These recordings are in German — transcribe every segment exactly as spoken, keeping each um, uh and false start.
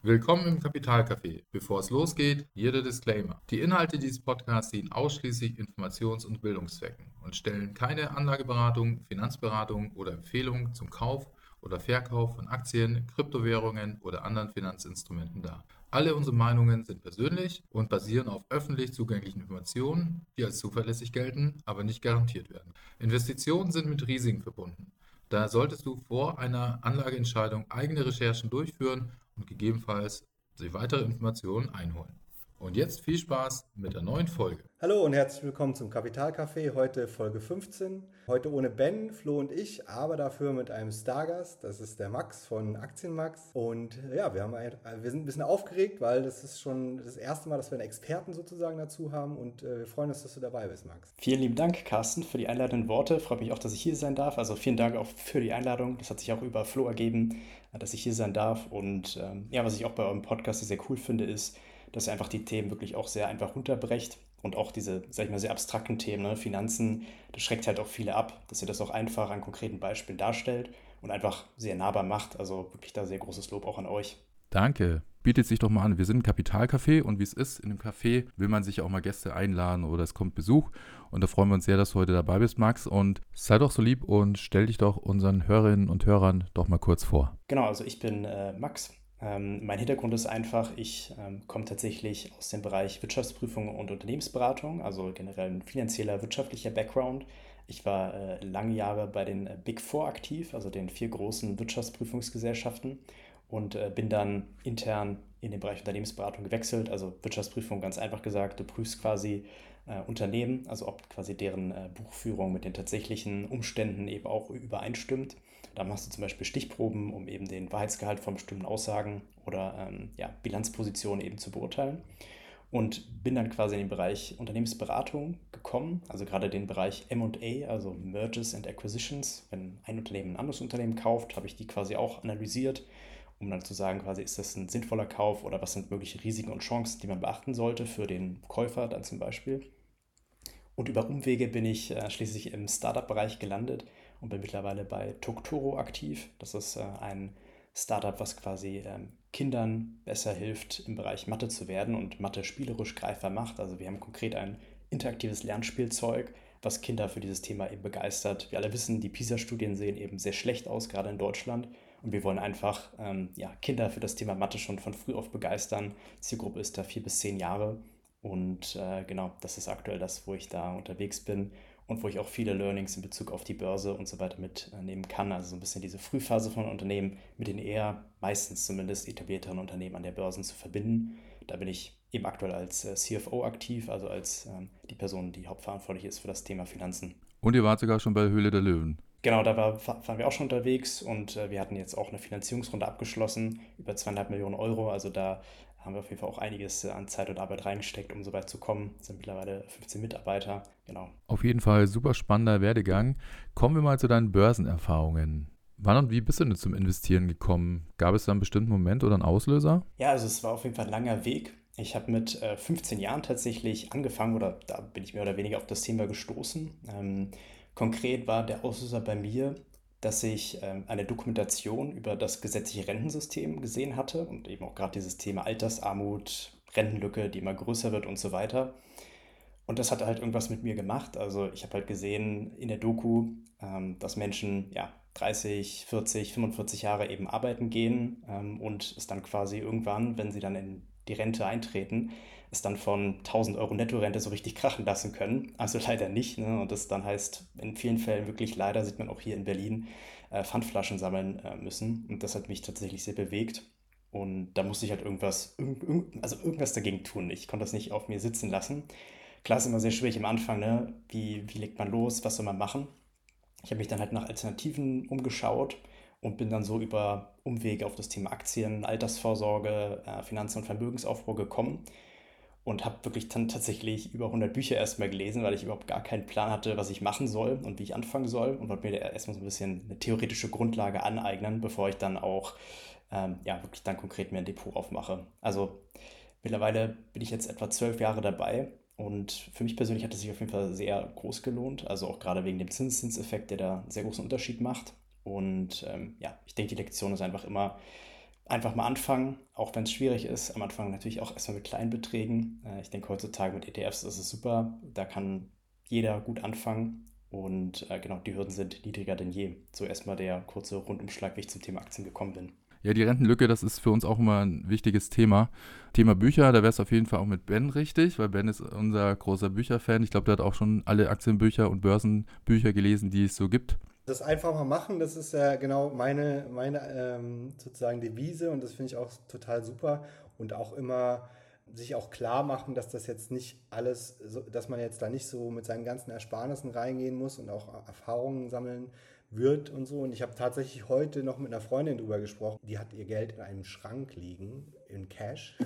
Willkommen im Kapitalcafé. Bevor es losgeht, hier der Disclaimer. Die Inhalte dieses Podcasts dienen ausschließlich Informations- und Bildungszwecken und stellen keine Anlageberatung, Finanzberatung oder Empfehlung zum Kauf oder Verkauf von Aktien, Kryptowährungen oder anderen Finanzinstrumenten dar. Alle unsere Meinungen sind persönlich und basieren auf öffentlich zugänglichen Informationen, die als zuverlässig gelten, aber nicht garantiert werden. Investitionen sind mit Risiken verbunden. Daher solltest du vor einer Anlageentscheidung eigene Recherchen durchführen und gegebenenfalls sich weitere Informationen einholen. Und jetzt viel Spaß mit der neuen Folge. Hallo und herzlich willkommen zum Kapitalcafé, heute Folge fünfzehn. Heute ohne Ben, Flo und ich, aber dafür mit einem Stargast. Das ist der Max von Aktienmax. Und ja, wir, haben ein, wir sind ein bisschen aufgeregt, weil das ist schon das erste Mal, dass wir einen Experten sozusagen dazu haben. Und äh, wir freuen uns, dass du dabei bist, Max. Vielen lieben Dank, Carsten, für die einleitenden Worte. Freut mich auch, dass ich hier sein darf. Also vielen Dank auch für die Einladung. Das hat sich auch über Flo ergeben, dass ich hier sein darf. Und ähm, ja, was ich auch bei eurem Podcast sehr cool finde, ist, dass ihr einfach die Themen wirklich auch sehr einfach runterbrecht. Und auch diese, sag ich mal, sehr abstrakten Themen, ne? Finanzen, das schreckt halt auch viele ab, dass ihr das auch einfach an konkreten Beispielen darstellt und einfach sehr nahbar macht. Also wirklich da sehr großes Lob auch an euch. Danke. Bietet sich doch mal an. Wir sind ein Kapitalcafé und wie es ist, in einem Café will man sich auch mal Gäste einladen oder es kommt Besuch. Und da freuen wir uns sehr, dass du heute dabei bist, Max. Und sei doch so lieb und stell dich doch unseren Hörerinnen und Hörern doch mal kurz vor. Genau, also ich bin äh, Max. Ähm, mein Hintergrund ist einfach, ich ähm, komme tatsächlich aus dem Bereich Wirtschaftsprüfung und Unternehmensberatung, also generell ein finanzieller, wirtschaftlicher Background. Ich war äh, lange Jahre bei den äh, Big Four aktiv, also den vier großen Wirtschaftsprüfungsgesellschaften und äh, bin dann intern in den Bereich Unternehmensberatung gewechselt. Also Wirtschaftsprüfung, ganz einfach gesagt, du prüfst quasi äh, Unternehmen, also ob quasi deren äh, Buchführung mit den tatsächlichen Umständen eben auch übereinstimmt. Da machst du zum Beispiel Stichproben, um eben den Wahrheitsgehalt von bestimmten Aussagen oder ähm, ja, Bilanzpositionen eben zu beurteilen. Und bin dann quasi in den Bereich Unternehmensberatung gekommen, also gerade den Bereich M und A, also Mergers and Acquisitions. Wenn ein Unternehmen ein anderes Unternehmen kauft, habe ich die quasi auch analysiert, um dann zu sagen, quasi ist das ein sinnvoller Kauf oder was sind mögliche Risiken und Chancen, die man beachten sollte für den Käufer dann zum Beispiel. Und über Umwege bin ich äh, schließlich im Startup-Bereich gelandet und bin mittlerweile bei Toktoro aktiv. Das ist äh, ein Startup, was quasi ähm, Kindern besser hilft, im Bereich Mathe zu werden und Mathe spielerisch greifbar macht. Also wir haben konkret ein interaktives Lernspielzeug, was Kinder für dieses Thema eben begeistert. Wir alle wissen, die PISA-Studien sehen eben sehr schlecht aus, gerade in Deutschland. Und wir wollen einfach ähm, ja, Kinder für das Thema Mathe schon von früh auf begeistern. Zielgruppe ist da vier bis zehn Jahre. Und äh, genau, das ist aktuell das, wo ich da unterwegs bin und wo ich auch viele Learnings in Bezug auf die Börse und so weiter mitnehmen kann. Also so ein bisschen diese Frühphase von Unternehmen mit den eher, meistens zumindest, etablierteren Unternehmen an der Börse zu verbinden. Da bin ich eben aktuell als äh, C F O aktiv, also als ähm, die Person, die hauptverantwortlich ist für das Thema Finanzen. Und ihr wart sogar schon bei Höhle der Löwen. Genau, da war, waren wir auch schon unterwegs und äh, wir hatten jetzt auch eine Finanzierungsrunde abgeschlossen, über zweieinhalb Millionen Euro. Also da haben wir auf jeden Fall auch einiges äh, an Zeit und Arbeit reingesteckt, um so weit zu kommen. Es sind mittlerweile fünfzehn Mitarbeiter, genau. Auf jeden Fall super spannender Werdegang. Kommen wir mal zu deinen Börsenerfahrungen. Wann und wie bist du denn zum Investieren gekommen? Gab es da einen bestimmten Moment oder einen Auslöser? Ja, also es war auf jeden Fall ein langer Weg. Ich habe mit äh, fünfzehn Jahren tatsächlich angefangen oder da bin ich mehr oder weniger auf das Thema gestoßen. Ähm, konkret war der Auslöser bei mir, dass ich ähm, eine Dokumentation über das gesetzliche Rentensystem gesehen hatte und eben auch gerade dieses Thema Altersarmut, Rentenlücke, die immer größer wird und so weiter. Und das hat halt irgendwas mit mir gemacht. Also ich habe halt gesehen in der Doku, ähm, dass Menschen ja dreißig, vierzig, fünfundvierzig Jahre eben arbeiten gehen ähm, und es dann quasi irgendwann, wenn sie dann in die Rente eintreten, es dann von tausend Euro Nettorente so richtig krachen lassen können. Also leider nicht. Ne? Und das dann heißt, in vielen Fällen wirklich leider, sieht man auch hier in Berlin, äh, Pfandflaschen sammeln äh, müssen. Und das hat mich tatsächlich sehr bewegt. Und da musste ich halt irgendwas, irg irg also irgendwas dagegen tun. Ich konnte das nicht auf mir sitzen lassen. Klar, ist immer sehr schwierig am Anfang, ne? Wie, wie legt man los, was soll man machen? Ich habe mich dann halt nach Alternativen umgeschaut und bin dann so über Umwege auf das Thema Aktien, Altersvorsorge, äh, Finanzen und Vermögensaufbau gekommen und habe wirklich dann tatsächlich über hundert Bücher erstmal gelesen, weil ich überhaupt gar keinen Plan hatte, was ich machen soll und wie ich anfangen soll und wollte mir da erstmal so ein bisschen eine theoretische Grundlage aneignen, bevor ich dann auch ähm, ja, wirklich dann konkret mir ein Depot aufmache. Also mittlerweile bin ich jetzt etwa zwölf Jahre dabei und für mich persönlich hat es sich auf jeden Fall sehr groß gelohnt, also auch gerade wegen dem Zinseszinseffekt, der da einen sehr großen Unterschied macht. Und ähm, ja, ich denke, die Lektion ist einfach immer, einfach mal anfangen, auch wenn es schwierig ist. Am Anfang natürlich auch erstmal mit kleinen Beträgen. Äh, ich denke, heutzutage mit E T Fs ist es super. Da kann jeder gut anfangen. Und äh, genau, die Hürden sind niedriger denn je. So erstmal der kurze Rundumschlag, wie ich zum Thema Aktien gekommen bin. Ja, die Rentenlücke, das ist für uns auch immer ein wichtiges Thema. Thema Bücher, da wäre es auf jeden Fall auch mit Ben richtig, weil Ben ist unser großer Bücherfan. Ich glaube, der hat auch schon alle Aktienbücher und Börsenbücher gelesen, die es so gibt. Das einfach mal machen, das ist ja genau meine, meine ähm, sozusagen Devise und das finde ich auch total super und auch immer sich auch klar machen, dass das jetzt nicht alles, so, dass man jetzt da nicht so mit seinen ganzen Ersparnissen reingehen muss und auch Erfahrungen sammeln wird und so. Und ich habe tatsächlich heute noch mit einer Freundin drüber gesprochen, die hat ihr Geld in einem Schrank liegen, in Cash.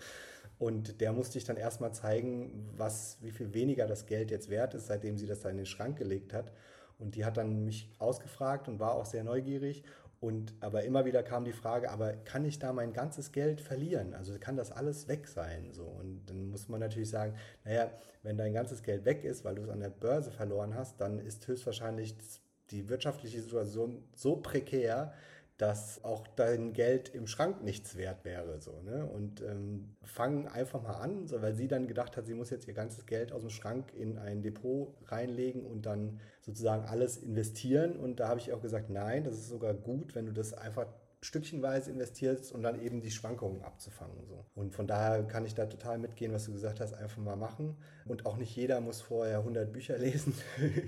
Und der musste ich dann erstmal zeigen, was, wie viel weniger das Geld jetzt wert ist, seitdem sie das da in den Schrank gelegt hat. Und die hat dann mich ausgefragt und war auch sehr neugierig. Und aber immer wieder kam die Frage, aber kann ich da mein ganzes Geld verlieren? Also kann das alles weg sein? So. Und dann muss man natürlich sagen, naja, wenn dein ganzes Geld weg ist, weil du es an der Börse verloren hast, dann ist höchstwahrscheinlich die wirtschaftliche Situation so prekär, dass auch dein Geld im Schrank nichts wert wäre. So, ne? Und ähm, fang einfach mal an, so, weil sie dann gedacht hat, sie muss jetzt ihr ganzes Geld aus dem Schrank in ein Depot reinlegen und dann sozusagen alles investieren. Und da habe ich auch gesagt, nein, das ist sogar gut, wenn du das einfach stückchenweise investierst und dann eben die Schwankungen abzufangen. So. Und von daher kann ich da total mitgehen, was du gesagt hast, einfach mal machen. Und auch nicht jeder muss vorher hundert Bücher lesen.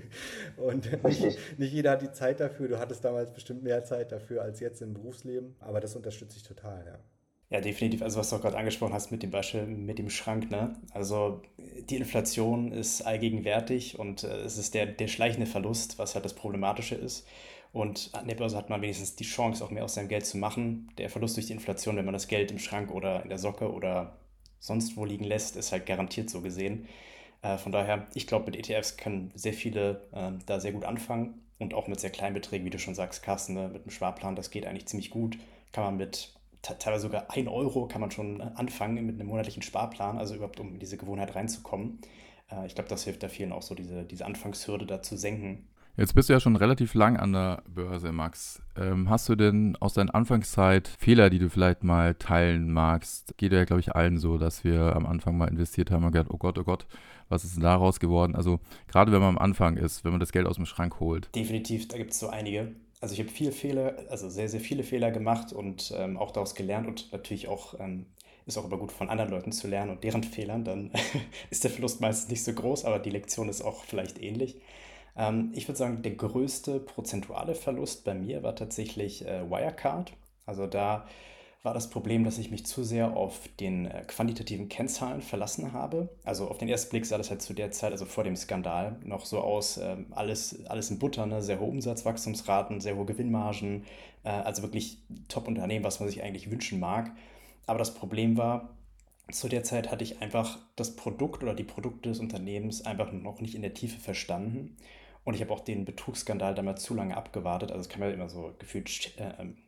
Und nicht, nicht jeder hat die Zeit dafür. Du hattest damals bestimmt mehr Zeit dafür als jetzt im Berufsleben. Aber das unterstütze ich total, ja. Ja, definitiv. Also was du auch gerade angesprochen hast mit dem Beispiel mit dem Schrank, ne? Also die Inflation ist allgegenwärtig und äh, es ist der, der schleichende Verlust, was halt das Problematische ist. Und an der Börse hat man wenigstens die Chance, auch mehr aus seinem Geld zu machen. Der Verlust durch die Inflation, wenn man das Geld im Schrank oder in der Socke oder sonst wo liegen lässt, ist halt garantiert so gesehen. Äh, von daher, ich glaube, mit E T Fs können sehr viele äh, da sehr gut anfangen und auch mit sehr kleinen Beträgen, wie du schon sagst, Carsten, ne, mit einem Sparplan, das geht eigentlich ziemlich gut. Kann man mit te- teilweise sogar ein Euro kann man schon äh, anfangen mit einem monatlichen Sparplan, also überhaupt um in diese Gewohnheit reinzukommen. Äh, ich glaube, das hilft da vielen auch so, diese, diese Anfangshürde da zu senken. Jetzt bist du ja schon relativ lang an der Börse, Max. Ähm, hast du denn aus deiner Anfangszeit Fehler, die du vielleicht mal teilen magst? Geht ja, glaube ich, allen so, dass wir am Anfang mal investiert haben und gedacht, oh Gott, oh Gott, was ist denn daraus geworden? Also gerade wenn man am Anfang ist, wenn man das Geld aus dem Schrank holt. Definitiv, da gibt es so einige. Also ich habe viel Fehler, also sehr, sehr viele Fehler gemacht und ähm, auch daraus gelernt und natürlich auch, ähm, ist auch immer gut von anderen Leuten zu lernen und deren Fehlern, dann ist der Verlust meistens nicht so groß, aber die Lektion ist auch vielleicht ähnlich. Ähm, ich würde sagen, der größte prozentuale Verlust bei mir war tatsächlich äh, Wirecard. Also da war das Problem, dass ich mich zu sehr auf den äh, quantitativen Kennzahlen verlassen habe. Also auf den ersten Blick sah das halt zu der Zeit, also vor dem Skandal, noch so aus, ähm, alles, alles in Butter, ne? Sehr hohe Umsatzwachstumsraten, sehr hohe Gewinnmargen, äh, also wirklich Top-Unternehmen, was man sich eigentlich wünschen mag. Aber das Problem war, zu der Zeit hatte ich einfach das Produkt oder die Produkte des Unternehmens einfach noch nicht in der Tiefe verstanden. Und ich habe auch den Betrugsskandal damals zu lange abgewartet. Also es kam ja immer so gefühlt äh, ähm,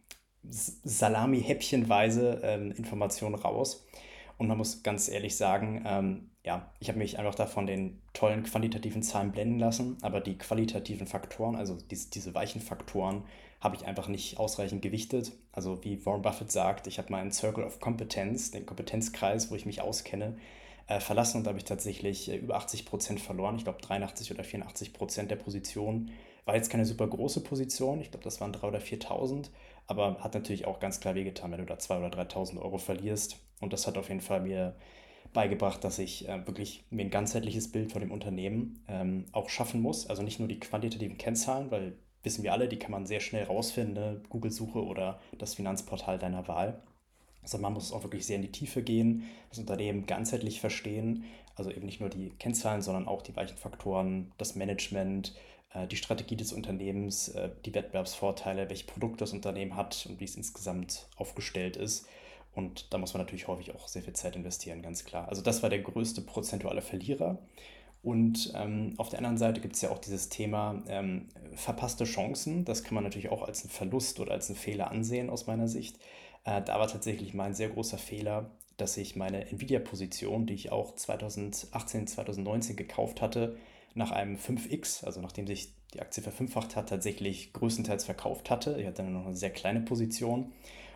Salami-häppchenweise ähm, Informationen raus. Und man muss ganz ehrlich sagen, ähm, ja, ich habe mich einfach da von den tollen quantitativen Zahlen blenden lassen, aber die qualitativen Faktoren, also diese, diese weichen Faktoren, habe ich einfach nicht ausreichend gewichtet. Also wie Warren Buffett sagt, ich habe meinen Circle of Competence, den Kompetenzkreis, wo ich mich auskenne, äh, verlassen und da habe ich tatsächlich äh, über achtzig Prozent verloren. Ich glaube dreiundachtzig oder vierundachtzig Prozent der Position. War jetzt keine super große Position, ich glaube das waren dreitausend oder viertausend, aber hat natürlich auch ganz klar wehgetan, wenn du da zweitausend oder dreitausend Euro verlierst. Und das hat auf jeden Fall mir beigebracht, dass ich äh, wirklich mir ein ganzheitliches Bild von dem Unternehmen ähm, auch schaffen muss. Also nicht nur die quantitativen Kennzahlen, weil wissen wir alle, die kann man sehr schnell rausfinden, ne? Google-Suche oder das Finanzportal deiner Wahl. Also man muss auch wirklich sehr in die Tiefe gehen, das Unternehmen ganzheitlich verstehen. Also eben nicht nur die Kennzahlen, sondern auch die weichen Faktoren, das Management, äh, die Strategie des Unternehmens, äh, die Wettbewerbsvorteile, welche Produkte das Unternehmen hat und wie es insgesamt aufgestellt ist. Und da muss man natürlich häufig auch sehr viel Zeit investieren, ganz klar. Also das war der größte prozentuale Verlierer. Und ähm, auf der anderen Seite gibt es ja auch dieses Thema ähm, verpasste Chancen. Das kann man natürlich auch als einen Verlust oder als einen Fehler ansehen aus meiner Sicht. Äh, da war tatsächlich mein sehr großer Fehler, dass ich meine Nvidia-Position, die ich auch zweitausendachtzehn, zweitausendneunzehn gekauft hatte, nach einem fünf x, also nachdem sich die Aktie verfünffacht hat, tatsächlich größtenteils verkauft hatte. Ich hatte dann noch eine sehr kleine Position.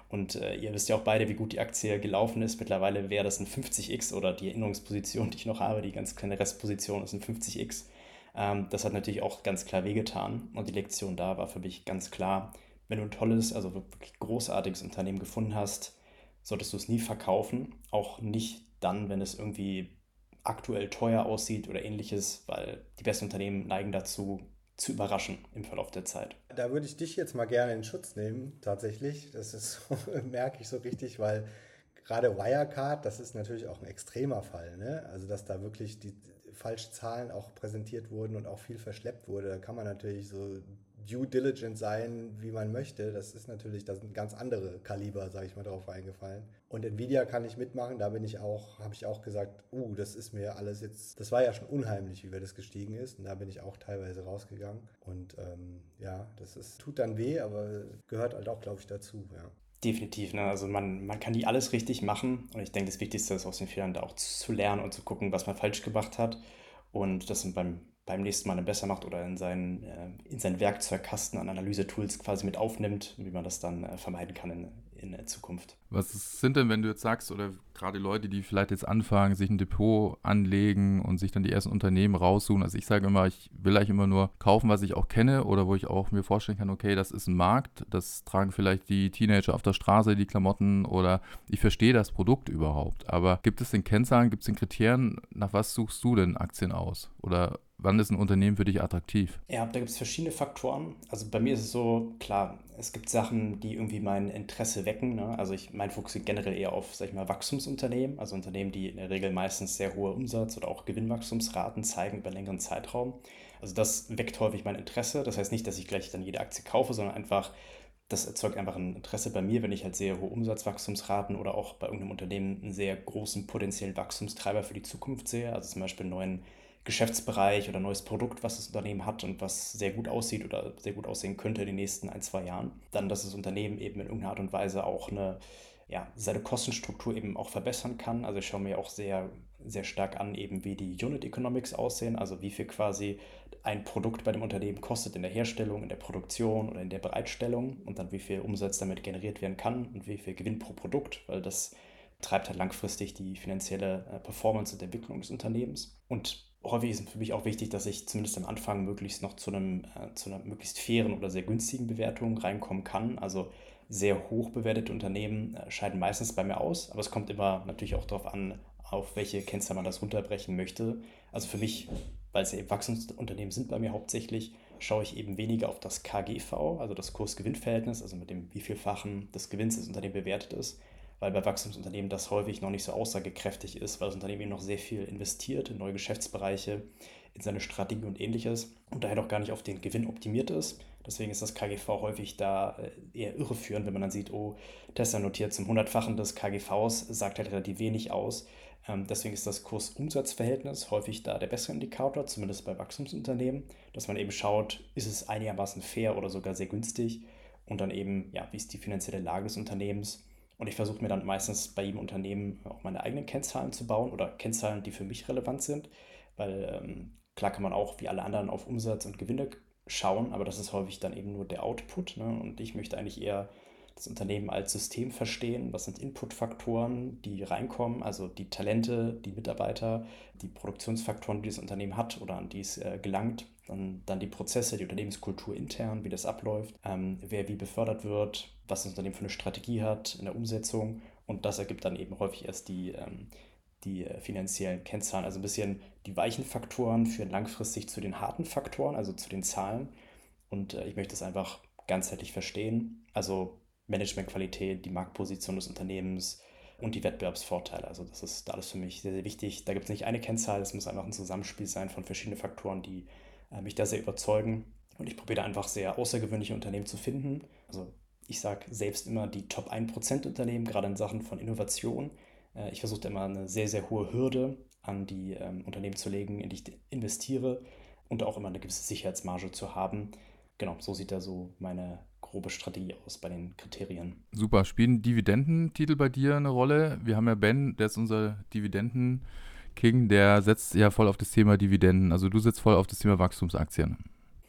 Und äh, ihr wisst ja auch beide, wie gut die Aktie gelaufen ist. Mittlerweile wäre das ein fünfzig x oder die Erinnerungsposition, die ich noch habe, die ganz kleine Restposition ist ein fünfzig x. Ähm, das hat natürlich auch ganz klar wehgetan. Und die Lektion da war für mich ganz klar, wenn du ein tolles, also wirklich großartiges Unternehmen gefunden hast, solltest du es nie verkaufen. Auch nicht dann, wenn es irgendwie aktuell teuer aussieht oder ähnliches, weil die besten Unternehmen neigen dazu, zu überraschen im Verlauf der Zeit. Da würde ich dich jetzt mal gerne in Schutz nehmen, tatsächlich. Das ist so, merke ich so richtig, weil gerade Wirecard, das ist natürlich auch ein extremer Fall, ne? Also, dass da wirklich die falschen Zahlen auch präsentiert wurden und auch viel verschleppt wurde. Da kann man natürlich so Due Diligent sein, wie man möchte. Das ist natürlich, da sind ganz andere Kaliber, sage ich mal, drauf eingefallen. Und Nvidia kann ich mitmachen, da bin ich auch, habe ich auch gesagt, uh, das ist mir alles jetzt, das war ja schon unheimlich, wie wir das gestiegen ist. Und da bin ich auch teilweise rausgegangen. Und ähm, ja, das ist, tut dann weh, aber gehört halt auch, glaube ich, dazu, ja. Definitiv, ne? Also man, man kann nie alles richtig machen und ich denke, das Wichtigste ist aus den Fehlern da auch zu lernen und zu gucken, was man falsch gemacht hat und das beim, beim nächsten Mal dann besser macht oder in seinen, äh, in seinen Werkzeugkasten an Analyse-Tools quasi mit aufnimmt, wie man das dann äh, vermeiden kann in, in der Zukunft. Was sind denn, wenn du jetzt sagst, oder gerade Leute, die vielleicht jetzt anfangen, sich ein Depot anlegen und sich dann die ersten Unternehmen raussuchen? Also ich sage immer, ich will eigentlich immer nur kaufen, was ich auch kenne oder wo ich auch mir vorstellen kann, okay, das ist ein Markt, das tragen vielleicht die Teenager auf der Straße, die Klamotten oder ich verstehe das Produkt überhaupt. Aber gibt es denn Kennzahlen, gibt es denn Kriterien, nach was suchst du denn Aktien aus? Oder wann ist ein Unternehmen für dich attraktiv? Ja, da gibt es verschiedene Faktoren. Also bei mir ist es so, klar, es gibt Sachen, die irgendwie mein Interesse wecken. Ne? Also ich, mein Fokus liegt generell eher auf, sag ich mal, Wachstumsunternehmen, also Unternehmen, die in der Regel meistens sehr hohe Umsatz- oder auch Gewinnwachstumsraten zeigen über einen längeren Zeitraum. Also das weckt häufig mein Interesse. Das heißt nicht, dass ich gleich dann jede Aktie kaufe, sondern einfach, das erzeugt einfach ein Interesse bei mir, wenn ich halt sehr hohe Umsatzwachstumsraten oder auch bei irgendeinem Unternehmen einen sehr großen potenziellen Wachstumstreiber für die Zukunft sehe. Also zum Beispiel einen neuen Geschäftsbereich oder neues Produkt, was das Unternehmen hat und was sehr gut aussieht oder sehr gut aussehen könnte in den nächsten ein, zwei Jahren. Dann, dass das Unternehmen eben in irgendeiner Art und Weise auch eine, ja, seine Kostenstruktur eben auch verbessern kann. Also ich schaue mir auch sehr, sehr stark an, eben wie die Unit Economics aussehen, also wie viel quasi ein Produkt bei dem Unternehmen kostet in der Herstellung, in der Produktion oder in der Bereitstellung und dann wie viel Umsatz damit generiert werden kann und wie viel Gewinn pro Produkt, weil das treibt halt langfristig die finanzielle äh, Performance und Entwicklung des Unternehmens. Und häufig ist es für mich auch wichtig, dass ich zumindest am Anfang möglichst noch zu, einem, äh, zu einer möglichst fairen oder sehr günstigen Bewertung reinkommen kann. Also sehr hoch bewertete Unternehmen äh, scheiden meistens bei mir aus, aber es kommt immer natürlich auch darauf an, auf welche Kennzahl man das runterbrechen möchte. Also für mich, weil es ja eben Wachstumsunternehmen sind bei mir hauptsächlich, schaue ich eben weniger auf das K G V, also das Kurs-Gewinn-Verhältnis, also mit dem wievielfachen des Gewinns das Unternehmen bewertet ist, weil bei Wachstumsunternehmen das häufig noch nicht so aussagekräftig ist, weil das Unternehmen eben noch sehr viel investiert in neue Geschäftsbereiche, in seine Strategie und ähnliches und daher noch gar nicht auf den Gewinn optimiert ist. Deswegen ist das K G V häufig da eher irreführend, wenn man dann sieht, oh, Tesla notiert zum hundertfachen des K G Vs, sagt halt relativ wenig aus. Deswegen ist das Kurs-Umsatz-Verhältnis häufig da der bessere Indikator, zumindest bei Wachstumsunternehmen, dass man eben schaut, ist es einigermaßen fair oder sogar sehr günstig und dann eben, ja, wie ist die finanzielle Lage des Unternehmens. Und ich versuche mir dann meistens bei jedem Unternehmen auch meine eigenen Kennzahlen zu bauen oder Kennzahlen, die für mich relevant sind, weil ähm, klar kann man auch wie alle anderen auf Umsatz und Gewinne schauen, aber das ist häufig dann eben nur der Output. Ne? Und ich möchte eigentlich eher das Unternehmen als System verstehen. Was sind Inputfaktoren, die reinkommen, also die Talente, die Mitarbeiter, die Produktionsfaktoren, die das Unternehmen hat oder an die es äh, gelangt. Dann, dann die Prozesse, die Unternehmenskultur intern, wie das abläuft, ähm, wer wie befördert wird, was das Unternehmen für eine Strategie hat in der Umsetzung. Und das ergibt dann eben häufig erst die, ähm, die äh, finanziellen Kennzahlen. Also ein bisschen die weichen Faktoren führen langfristig zu den harten Faktoren, also zu den Zahlen. Und äh, ich möchte das einfach ganzheitlich verstehen. Also Managementqualität, die Marktposition des Unternehmens und die Wettbewerbsvorteile. Also das ist alles für mich sehr, sehr wichtig. Da gibt es nicht eine Kennzahl, es muss einfach ein Zusammenspiel sein von verschiedenen Faktoren, die äh, mich da sehr überzeugen. Und ich probiere da einfach sehr außergewöhnliche Unternehmen zu finden. Also ich sage selbst immer die Top ein Prozent Unternehmen, gerade in Sachen von Innovation. Äh, ich versuche immer eine sehr, sehr hohe Hürde an die ähm, Unternehmen zu legen, in die ich investiere und auch immer eine gewisse Sicherheitsmarge zu haben. Genau, so sieht da so meine grobe Strategie aus bei den Kriterien. Super. Spielen Dividendentitel bei dir eine Rolle? Wir haben ja Ben, der ist unser Dividenden-King, der setzt ja voll auf das Thema Dividenden. Also du setzt voll auf das Thema Wachstumsaktien.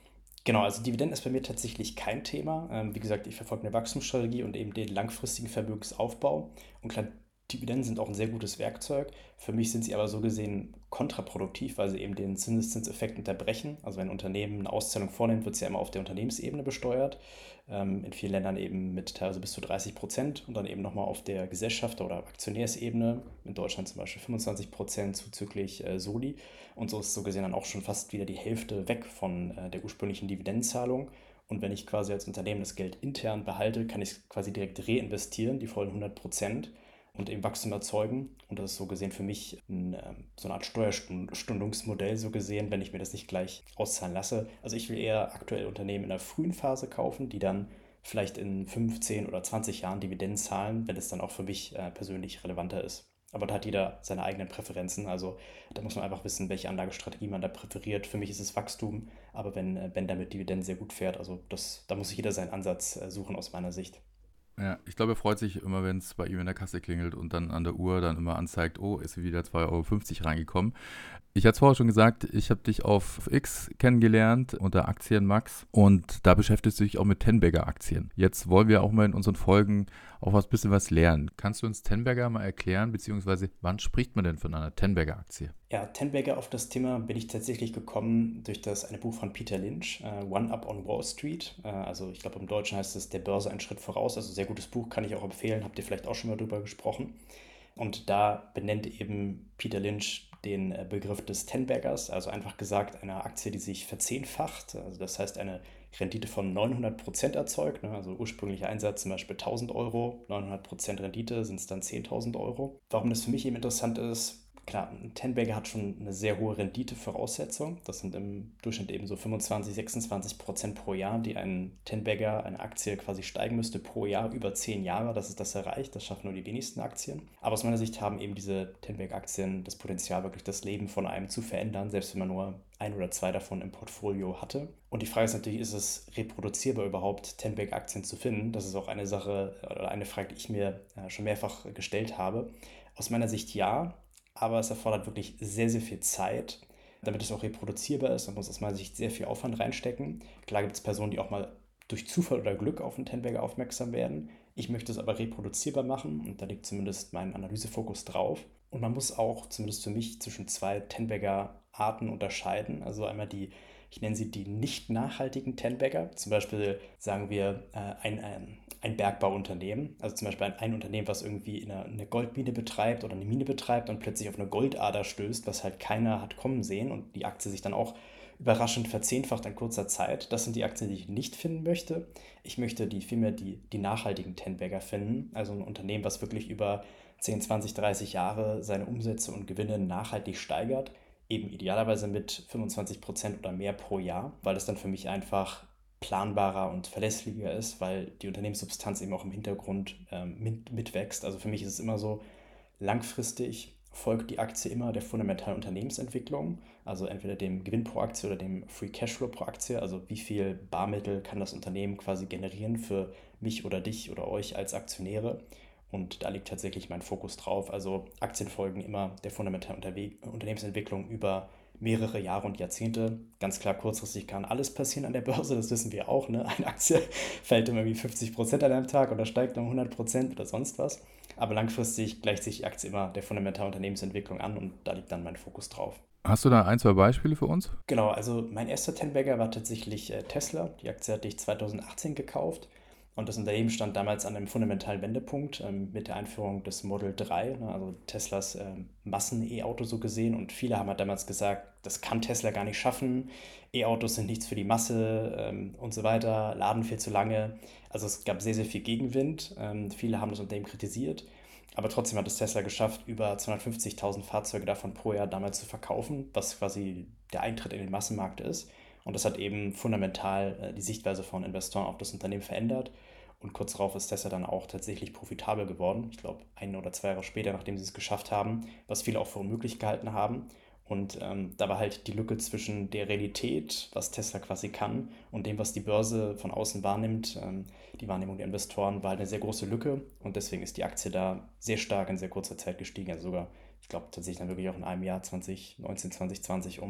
Genau, also Dividenden ist bei mir tatsächlich kein Thema. Ähm, wie gesagt, ich verfolge eine Wachstumsstrategie und eben den langfristigen Vermögensaufbau. Und klar, Dividenden sind auch ein sehr gutes Werkzeug. Für mich sind sie aber so gesehen kontraproduktiv, weil sie eben den Zinseszinseffekt unterbrechen. Also wenn ein Unternehmen eine Auszahlung vornimmt, wird sie ja immer auf der Unternehmensebene besteuert. Ähm, in vielen Ländern eben mit teilweise bis zu dreißig Prozent und dann eben nochmal auf der Gesellschafter- oder Aktionärsebene. In Deutschland zum Beispiel fünfundzwanzig Prozent zuzüglich äh, Soli. Und so ist so gesehen dann auch schon fast wieder die Hälfte weg von äh, der ursprünglichen Dividendenzahlung. Und wenn ich quasi als Unternehmen das Geld intern behalte, kann ich es quasi direkt reinvestieren, die vollen hundert Prozent und eben Wachstum erzeugen. Und das ist so gesehen für mich ein, ähm, so eine Art Steuerstundungsmodell so gesehen, wenn ich mir das nicht gleich auszahlen lasse. Also ich will eher aktuell Unternehmen in der frühen Phase kaufen, die dann vielleicht in fünfzehn oder zwanzig Jahren Dividenden zahlen, wenn es dann auch für mich äh, persönlich relevanter ist. Aber da hat jeder seine eigenen Präferenzen. Also da muss man einfach wissen, welche Anlagestrategie man da präferiert. Für mich ist es Wachstum, aber wenn äh, Ben damit Dividenden sehr gut fährt, also das, da muss sich jeder seinen Ansatz äh, suchen aus meiner Sicht. Ja, ich glaube, er freut sich immer, wenn es bei ihm in der Kasse klingelt und dann an der Uhr dann immer anzeigt, oh, ist wieder zwei Euro fünfzig reingekommen. Ich hatte es vorher schon gesagt, ich habe dich auf X kennengelernt unter Aktienmax und da beschäftigst du dich auch mit Tenbagger-Aktien. Jetzt wollen wir auch mal in unseren Folgen auch was bisschen was lernen. Kannst du uns Tenbagger mal erklären, beziehungsweise wann spricht man denn von einer Tenbagger-Aktie? Ja, Tenbagger, auf das Thema bin ich tatsächlich gekommen durch das eine Buch von Peter Lynch, äh, One Up on Wall Street. Äh, also ich glaube im Deutschen heißt es Der Börse ein Schritt voraus. Also sehr gutes Buch, kann ich auch empfehlen. Habt ihr vielleicht auch schon mal drüber gesprochen. Und da benennt eben Peter Lynch den äh, Begriff des Tenbaggers, also einfach gesagt eine Aktie, die sich verzehnfacht. Also das heißt eine Rendite von neunhundert Prozent erzeugt. Ne? Also ursprünglicher Einsatz zum Beispiel tausend Euro, neunhundert Prozent Rendite sind es dann zehntausend Euro. Warum das für mich eben interessant ist, klar, ein Ten-Bagger hat schon eine sehr hohe Renditevoraussetzung. Das sind im Durchschnitt eben so fünfundzwanzig, sechsundzwanzig Prozent pro Jahr, die ein Ten-Bagger, eine Aktie quasi steigen müsste pro Jahr über zehn Jahre, dass es das erreicht. Das schaffen nur die wenigsten Aktien. Aber aus meiner Sicht haben eben diese Ten-Bagger-Aktien das Potenzial, wirklich das Leben von einem zu verändern, selbst wenn man nur ein oder zwei davon im Portfolio hatte. Und die Frage ist natürlich, ist es reproduzierbar überhaupt, Ten-Bagger-Aktien zu finden? Das ist auch eine Sache oder eine Frage, die ich mir schon mehrfach gestellt habe. Aus meiner Sicht ja, aber es erfordert wirklich sehr, sehr viel Zeit, damit es auch reproduzierbar ist. Man muss aus meiner Sicht sehr viel Aufwand reinstecken. Klar gibt es Personen, die auch mal durch Zufall oder Glück auf einen Ten-Bagger aufmerksam werden. Ich möchte es aber reproduzierbar machen und da liegt zumindest mein Analysefokus drauf. Und man muss auch, zumindest für mich, zwischen zwei Ten-Bagger-Arten unterscheiden. Also einmal die, ich nenne sie die nicht nachhaltigen Ten-Bagger. Zum Beispiel sagen wir äh, ein, ein ein Bergbauunternehmen, also zum Beispiel ein, ein Unternehmen, was irgendwie eine, eine Goldmine betreibt oder eine Mine betreibt und plötzlich auf eine Goldader stößt, was halt keiner hat kommen sehen und die Aktie sich dann auch überraschend verzehnfacht in kurzer Zeit. Das sind die Aktien, die ich nicht finden möchte. Ich möchte die, vielmehr die, die nachhaltigen Ten-Bagger finden, also ein Unternehmen, was wirklich über zehn, zwanzig, dreißig Jahre seine Umsätze und Gewinne nachhaltig steigert, eben idealerweise mit fünfundzwanzig Prozent oder mehr pro Jahr, weil es dann für mich einfach planbarer und verlässlicher ist, weil die Unternehmenssubstanz eben auch im Hintergrund ähm, mit, mitwächst. Also für mich ist es immer so, langfristig folgt die Aktie immer der fundamentalen Unternehmensentwicklung, also entweder dem Gewinn pro Aktie oder dem Free Cashflow pro Aktie, also wie viel Barmittel kann das Unternehmen quasi generieren für mich oder dich oder euch als Aktionäre. Und da liegt tatsächlich mein Fokus drauf. Also Aktien folgen immer der fundamentalen Unterwe- Unternehmensentwicklung über mehrere Jahre und Jahrzehnte. Ganz klar, kurzfristig kann alles passieren an der Börse, das wissen wir auch. Ne? Eine Aktie fällt immer wie fünfzig Prozent an einem Tag oder steigt um hundert Prozent oder sonst was. Aber langfristig gleicht sich die Aktie immer der fundamentalen Unternehmensentwicklung an und da liegt dann mein Fokus drauf. Hast du da ein, zwei Beispiele für uns? Genau, also mein erster Ten-Bagger war tatsächlich äh, Tesla. Die Aktie hatte ich zweitausendachtzehn gekauft. Und das Unternehmen stand damals an einem fundamentalen Wendepunkt ähm, mit der Einführung des Model drei, ne, also Teslas ähm, Massen-E-Auto so gesehen. Und viele haben halt damals gesagt, das kann Tesla gar nicht schaffen. E-Autos sind nichts für die Masse ähm, und so weiter, laden viel zu lange. Also es gab sehr, sehr viel Gegenwind. Ähm, viele haben das Unternehmen kritisiert. Aber trotzdem hat es Tesla geschafft, über zweihundertfünfzigtausend Fahrzeuge davon pro Jahr damals zu verkaufen, was quasi der Eintritt in den Massenmarkt ist. Und das hat eben fundamental äh, die Sichtweise von Investoren auf das Unternehmen verändert. Und kurz darauf ist Tesla dann auch tatsächlich profitabel geworden. Ich glaube, ein oder zwei Jahre später, nachdem sie es geschafft haben, was viele auch für unmöglich gehalten haben. Und ähm, da war halt die Lücke zwischen der Realität, was Tesla quasi kann, und dem, was die Börse von außen wahrnimmt, ähm, die Wahrnehmung der Investoren, war halt eine sehr große Lücke. Und deswegen ist die Aktie da sehr stark in sehr kurzer Zeit gestiegen. Also sogar, ich glaube, tatsächlich dann wirklich auch in einem Jahr zwanzig neunzehn, zwanzig zwanzig um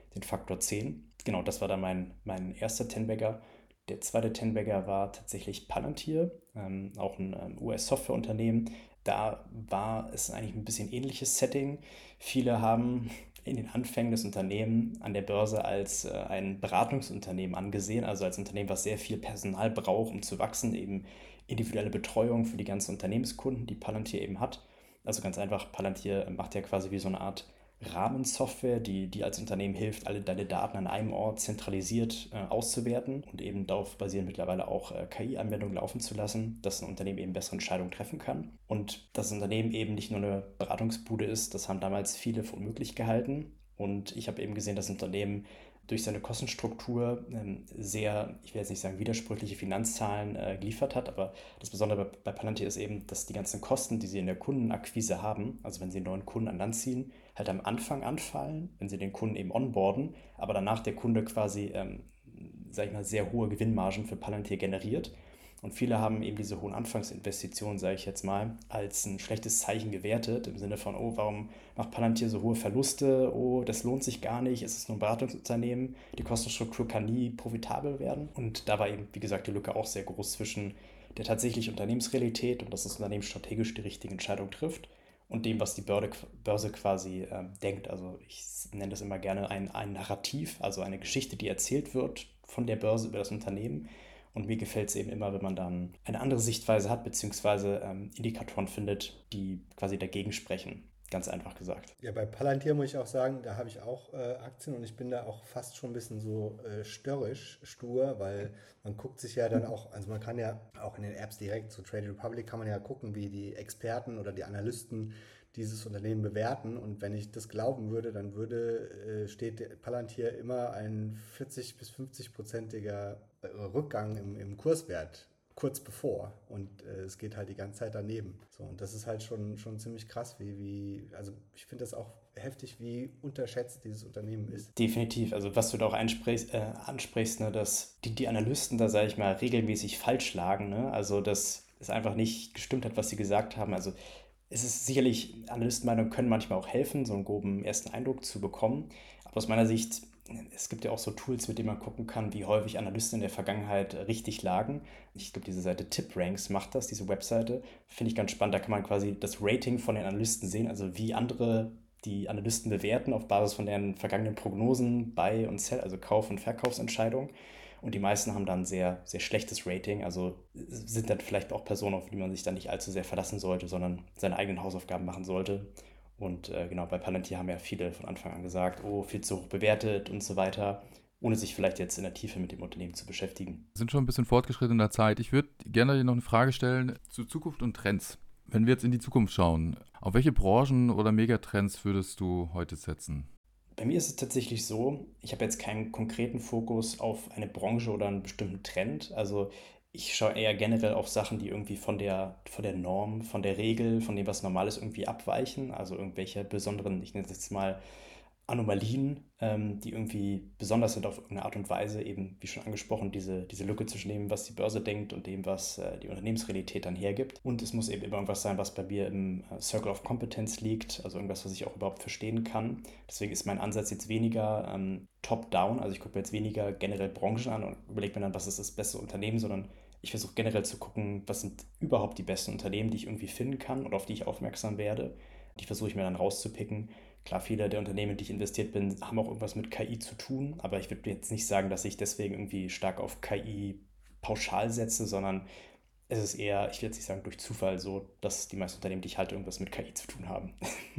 den Faktor zehn. Genau, das war dann mein, mein erster Ten-Bagger. Der zweite Ten-Bagger war tatsächlich Palantir, ähm, auch ein ähm, U S-Softwareunternehmen. Da war es eigentlich ein bisschen ähnliches Setting. Viele haben in den Anfängen des Unternehmens an der Börse als äh, ein Beratungsunternehmen angesehen, also als Unternehmen, was sehr viel Personal braucht, um zu wachsen, eben individuelle Betreuung für die ganzen Unternehmenskunden, die Palantir eben hat. Also ganz einfach, Palantir macht ja quasi wie so eine Art Rahmensoftware, die dir als Unternehmen hilft, alle deine Daten an einem Ort zentralisiert äh, auszuwerten und eben darauf basierend mittlerweile auch äh, K I-Anwendungen laufen zu lassen, dass ein Unternehmen eben bessere Entscheidungen treffen kann. Und dass das Unternehmen eben nicht nur eine Beratungsbude ist, das haben damals viele für unmöglich gehalten. Und ich habe eben gesehen, dass das Unternehmen durch seine Kostenstruktur ähm, sehr, ich will jetzt nicht sagen widersprüchliche Finanzzahlen äh, geliefert hat, aber das Besondere bei, bei Palantir ist eben, dass die ganzen Kosten, die sie in der Kundenakquise haben, also wenn sie einen neuen Kunden an Land ziehen, halt am Anfang anfallen, wenn sie den Kunden eben onboarden, aber danach der Kunde quasi, ähm, sag ich mal, sehr hohe Gewinnmargen für Palantir generiert. Und viele haben eben diese hohen Anfangsinvestitionen, sage ich jetzt mal, als ein schlechtes Zeichen gewertet, im Sinne von, oh, warum macht Palantir so hohe Verluste? Oh, das lohnt sich gar nicht, es ist nur ein Beratungsunternehmen, die Kostenstruktur kann nie profitabel werden. Und da war eben, wie gesagt, die Lücke auch sehr groß zwischen der tatsächlichen Unternehmensrealität und dass das Unternehmen strategisch die richtige Entscheidung trifft und dem, was die Börse, Börse quasi ähm, denkt. Also ich nenne das immer gerne ein, ein Narrativ, also eine Geschichte, die erzählt wird von der Börse über das Unternehmen. Und mir gefällt es eben immer, wenn man dann eine andere Sichtweise hat, beziehungsweise ähm, Indikatoren findet, die quasi dagegen sprechen. Ganz einfach gesagt. Ja, bei Palantir muss ich auch sagen, da habe ich auch äh, Aktien und ich bin da auch fast schon ein bisschen so äh, störrisch, stur, weil man guckt sich ja dann auch, also man kann ja auch in den Apps direkt, so Trade Republic kann man ja gucken, wie die Experten oder die Analysten dieses Unternehmen bewerten, und wenn ich das glauben würde, dann würde, äh, steht Palantir immer ein vierzig bis fünfzig-prozentiger Rückgang im, im Kurswert kurz bevor, und äh, es geht halt die ganze Zeit daneben. So, und das ist halt schon, schon ziemlich krass, wie, wie, also ich finde das auch heftig, wie unterschätzt dieses Unternehmen ist. Definitiv, also was du da auch ansprichst, äh, ansprichst ne, dass die, die Analysten da, sage ich mal, regelmäßig falsch lagen, ne? Also dass es einfach nicht gestimmt hat, was sie gesagt haben. Also es ist sicherlich, Analystenmeinungen können manchmal auch helfen, so einen groben ersten Eindruck zu bekommen, aber aus meiner Sicht, es gibt ja auch so Tools, mit denen man gucken kann, wie häufig Analysten in der Vergangenheit richtig lagen. Ich glaube, diese Seite TipRanks macht das, diese Webseite. Finde ich ganz spannend. Da kann man quasi das Rating von den Analysten sehen, also wie andere die Analysten bewerten auf Basis von deren vergangenen Prognosen, Buy- und Sell, also Kauf- und Verkaufsentscheidungen. Und die meisten haben dann sehr, sehr schlechtes Rating. Also sind dann vielleicht auch Personen, auf die man sich dann nicht allzu sehr verlassen sollte, sondern seine eigenen Hausaufgaben machen sollte. Und äh, genau, bei Palantir haben ja viele von Anfang an gesagt, oh, viel zu hoch bewertet und so weiter, ohne sich vielleicht jetzt in der Tiefe mit dem Unternehmen zu beschäftigen. Wir sind schon ein bisschen fortgeschritten in der Zeit. Ich würde gerne hier noch eine Frage stellen zu Zukunft und Trends. Wenn wir jetzt in die Zukunft schauen, auf welche Branchen oder Megatrends würdest du heute setzen? Bei mir ist es tatsächlich so, ich habe jetzt keinen konkreten Fokus auf eine Branche oder einen bestimmten Trend. Also ich schaue eher generell auf Sachen, die irgendwie von der, von der Norm, von der Regel, von dem, was normal ist, irgendwie abweichen. Also irgendwelche besonderen, ich nenne es jetzt mal Anomalien, ähm, die irgendwie besonders sind auf irgendeine Art und Weise, eben wie schon angesprochen, diese, diese Lücke zwischen dem, was die Börse denkt und dem, was äh, die Unternehmensrealität dann hergibt. Und es muss eben immer irgendwas sein, was bei mir im äh, Circle of Competence liegt, also irgendwas, was ich auch überhaupt verstehen kann. Deswegen ist mein Ansatz jetzt weniger ähm, top-down, also ich gucke mir jetzt weniger generell Branchen an und überlege mir dann, was ist das beste Unternehmen, sondern ich versuche generell zu gucken, was sind überhaupt die besten Unternehmen, die ich irgendwie finden kann und auf die ich aufmerksam werde. Die versuche ich mir dann rauszupicken. Klar, viele der Unternehmen, in die ich investiert bin, haben auch irgendwas mit K I zu tun, aber ich würde jetzt nicht sagen, dass ich deswegen irgendwie stark auf K I pauschal setze, sondern es ist eher, ich will jetzt nicht sagen durch Zufall so, dass die meisten Unternehmen, die ich halte, irgendwas mit K I zu tun haben.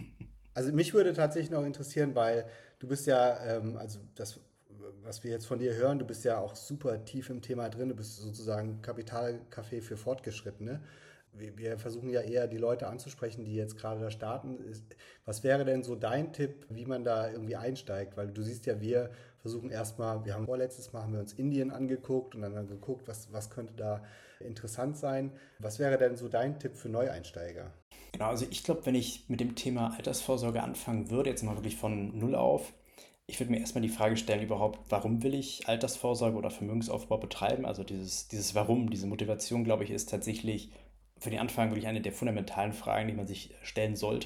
Also mich würde tatsächlich noch interessieren, weil du bist ja, ähm, also das, was wir jetzt von dir hören, du bist ja auch super tief im Thema drin, du bist sozusagen Kapitalcafé für Fortgeschrittene. Wir versuchen ja eher die Leute anzusprechen, die jetzt gerade da starten. Was wäre denn so dein Tipp, wie man da irgendwie einsteigt? Weil du siehst ja, wir versuchen erstmal, wir haben vorletztes Mal haben wir uns Indien angeguckt und dann haben wir geguckt, was, was könnte da interessant sein. Was wäre denn so dein Tipp für Neueinsteiger? Genau, also ich glaube, wenn ich mit dem Thema Altersvorsorge anfangen würde, jetzt mal wirklich von null auf, ich würde mir erstmal die Frage stellen, überhaupt, warum will ich Altersvorsorge oder Vermögensaufbau betreiben? Also dieses, dieses Warum, diese Motivation, glaube ich, ist tatsächlich für den Anfang wirklich eine der fundamentalen Fragen, die man sich stellen sollte.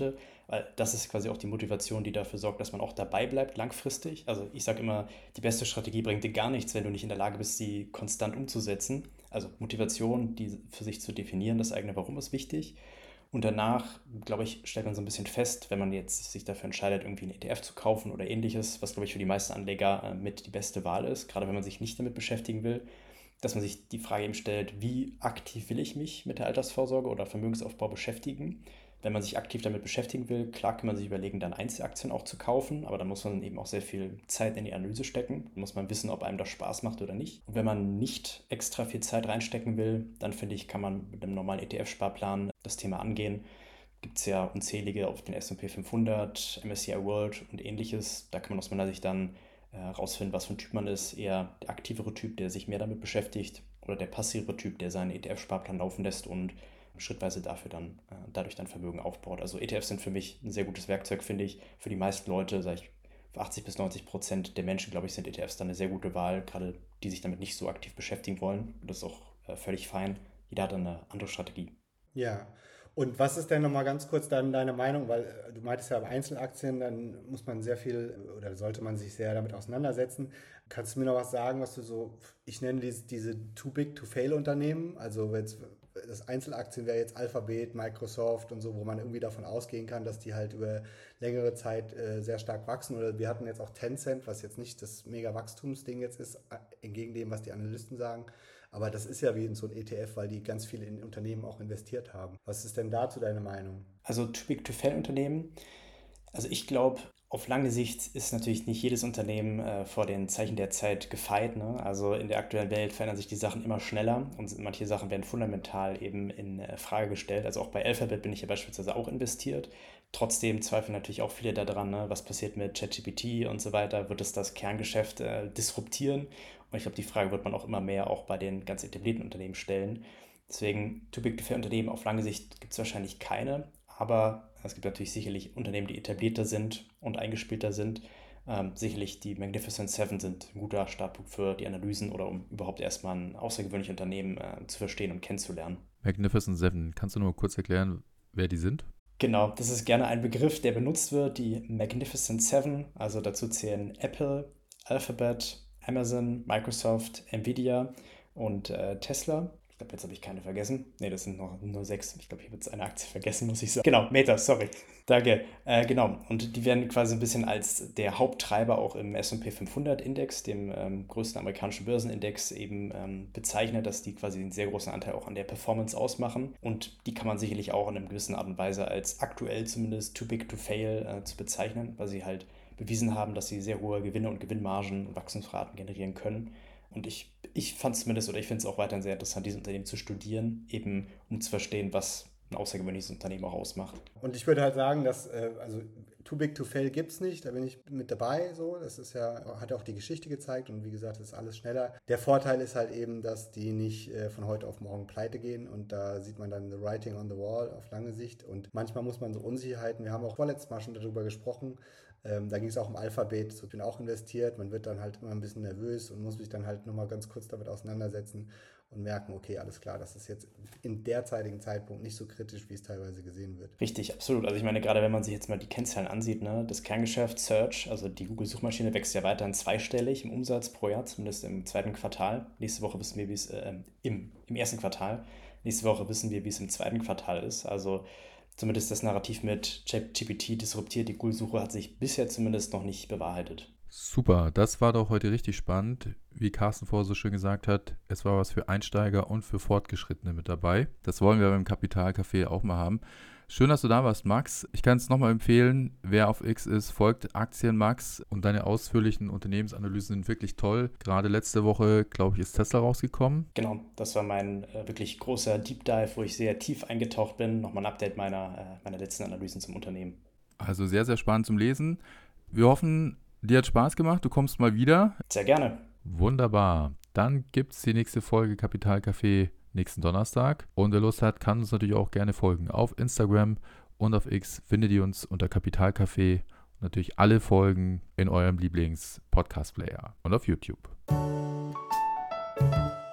Weil das ist quasi auch die Motivation, die dafür sorgt, dass man auch dabei bleibt langfristig. Also ich sage immer, die beste Strategie bringt dir gar nichts, wenn du nicht in der Lage bist, sie konstant umzusetzen. Also Motivation, die für sich zu definieren, das eigene Warum ist wichtig. Und danach, glaube ich, stellt man so ein bisschen fest, wenn man jetzt sich dafür entscheidet, irgendwie einen E T F zu kaufen oder ähnliches, was, glaube ich, für die meisten Anleger äh, mit die beste Wahl ist, gerade wenn man sich nicht damit beschäftigen will, dass man sich die Frage eben stellt, wie aktiv will ich mich mit der Altersvorsorge oder Vermögensaufbau beschäftigen? Wenn man sich aktiv damit beschäftigen will, klar kann man sich überlegen, dann Einzelaktien auch zu kaufen, aber da muss man eben auch sehr viel Zeit in die Analyse stecken. Da muss man wissen, ob einem das Spaß macht oder nicht. Und wenn man nicht extra viel Zeit reinstecken will, dann finde ich, kann man mit einem normalen E T F-Sparplan das Thema angehen. Gibt es ja unzählige auf den S und P fünfhundert, M S C I World und ähnliches. Da kann man aus meiner Sicht dann herausfinden, was für ein Typ man ist. Eher der aktivere Typ, der sich mehr damit beschäftigt, oder der passivere Typ, der seinen E T F-Sparplan laufen lässt und schrittweise dafür dann, äh, dadurch dann Vermögen aufbaut. Also E T Fs sind für mich ein sehr gutes Werkzeug, finde ich. Für die meisten Leute, sage ich, für achtzig bis neunzig Prozent der Menschen, glaube ich, sind E T Fs dann eine sehr gute Wahl, gerade die sich damit nicht so aktiv beschäftigen wollen. Und das ist auch äh, völlig fein. Jeder hat dann eine andere Strategie. Ja, und was ist denn nochmal ganz kurz dann deine Meinung, weil äh, du meintest ja bei Einzelaktien, dann muss man sehr viel oder sollte man sich sehr damit auseinandersetzen. Kannst du mir noch was sagen, was du so, ich nenne diese, diese Too-Big-to-Fail-Unternehmen, also jetzt, das Einzelaktien wäre jetzt Alphabet, Microsoft und so, wo man irgendwie davon ausgehen kann, dass die halt über längere Zeit äh, sehr stark wachsen. Oder wir hatten jetzt auch Tencent, was jetzt nicht das Mega-Wachstumsding jetzt ist, äh, entgegen dem, was die Analysten sagen. Aber das ist ja wie so ein E T F, weil die ganz viele in Unternehmen auch investiert haben. Was ist denn dazu deine Meinung? Also Too-Big-to-Fail-Unternehmen. Also ich glaube, auf lange Sicht ist natürlich nicht jedes Unternehmen äh, vor den Zeichen der Zeit gefeit. Ne? Also in der aktuellen Welt verändern sich die Sachen immer schneller und manche Sachen werden fundamental eben in äh, Frage gestellt. Also auch bei Alphabet bin ich ja beispielsweise auch investiert. Trotzdem zweifeln natürlich auch viele daran, ne? Was passiert mit ChatGPT und so weiter. Wird es das Kerngeschäft äh, disruptieren? Und ich glaube, die Frage wird man auch immer mehr auch bei den ganz etablierten Unternehmen stellen. Deswegen, Too-Big-to-Fail-Unternehmen auf lange Sicht gibt es wahrscheinlich keine. Aber es gibt natürlich sicherlich Unternehmen, die etablierter sind und eingespielter sind. Ähm, sicherlich die Magnificent Seven sind ein guter Startpunkt für die Analysen oder um überhaupt erstmal ein außergewöhnliches Unternehmen äh, zu verstehen und kennenzulernen. Magnificent Seven, kannst du nur kurz erklären, wer die sind? Genau, das ist gerne ein Begriff, der benutzt wird, die Magnificent Seven. Also dazu zählen Apple, Alphabet, Amazon, Microsoft, Nvidia und äh, Tesla. Ich glaube, jetzt habe ich keine vergessen. Ne, das sind noch nur sechs. Ich glaube, ich habe jetzt eine Aktie vergessen, muss ich sagen. Genau, Meta, sorry. Danke. Äh, genau, und die werden quasi ein bisschen als der Haupttreiber auch im S und P fünfhundert Index, dem ähm, größten amerikanischen Börsenindex, eben ähm, bezeichnet, dass die quasi einen sehr großen Anteil auch an der Performance ausmachen. Und die kann man sicherlich auch in einer gewissen Art und Weise als aktuell zumindest too big to fail äh, zu bezeichnen, weil sie halt bewiesen haben, dass sie sehr hohe Gewinne und Gewinnmargen und Wachstumsraten generieren können. Und ich, ich fand es zumindest, oder ich finde es auch weiterhin sehr interessant, diese Unternehmen zu studieren, eben um zu verstehen, was ein außergewöhnliches Unternehmen auch ausmacht. Und ich würde halt sagen, dass, äh, also Too Big to Fail gibt es nicht, da bin ich mit dabei, so, das ist ja, hat auch die Geschichte gezeigt und wie gesagt, das ist alles schneller. Der Vorteil ist halt eben, dass die nicht äh, von heute auf morgen pleite gehen und da sieht man dann the writing on the wall auf lange Sicht und manchmal muss man so Unsicherheiten, wir haben auch vorletztes Mal schon darüber gesprochen, ähm, da ging es auch um Alphabet, so, ich bin auch investiert, man wird dann halt immer ein bisschen nervös und muss sich dann halt nochmal ganz kurz damit auseinandersetzen und merken, okay, alles klar, das ist jetzt in derzeitigen Zeitpunkt nicht so kritisch, wie es teilweise gesehen wird. Richtig, absolut. Also ich meine, gerade wenn man sich jetzt mal die Kennzahlen ansieht, ne, das Kerngeschäft Search, also die Google-Suchmaschine wächst ja weiterhin zweistellig im Umsatz pro Jahr, zumindest im zweiten Quartal. Nächste Woche wissen wir, wie es äh, im, im ersten Quartal, nächste Woche wissen wir, wie es im zweiten Quartal ist. Also zumindest das Narrativ mit ChatGPT disruptiert die Google-Suche hat sich bisher zumindest noch nicht bewahrheitet. Super, das war doch heute richtig spannend. Wie Carsten vorher so schön gesagt hat, es war was für Einsteiger und für Fortgeschrittene mit dabei. Das wollen wir beim Kapitalcafé auch mal haben. Schön, dass du da warst, Max. Ich kann es nochmal empfehlen, wer auf X ist, folgt Aktienmax und deine ausführlichen Unternehmensanalysen sind wirklich toll. Gerade letzte Woche, glaube ich, ist Tesla rausgekommen. Genau, das war mein äh, wirklich großer Deep Dive, wo ich sehr tief eingetaucht bin. Nochmal ein Update meiner, äh, meiner letzten Analysen zum Unternehmen. Also sehr, sehr spannend zum Lesen. Wir hoffen, dir hat Spaß gemacht, du kommst mal wieder. Sehr gerne. Wunderbar. Dann gibt es die nächste Folge Kapitalcafé nächsten Donnerstag. Und wer Lust hat, kann uns natürlich auch gerne folgen. Auf Instagram und auf X findet ihr uns unter Kapitalcafé. Und natürlich alle Folgen in eurem Lieblings-Podcast-Player und auf YouTube.